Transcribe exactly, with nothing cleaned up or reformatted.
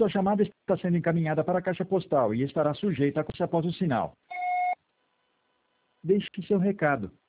Sua chamada está sendo encaminhada para a caixa postal e estará sujeita a corte após o sinal. Deixe seu recado.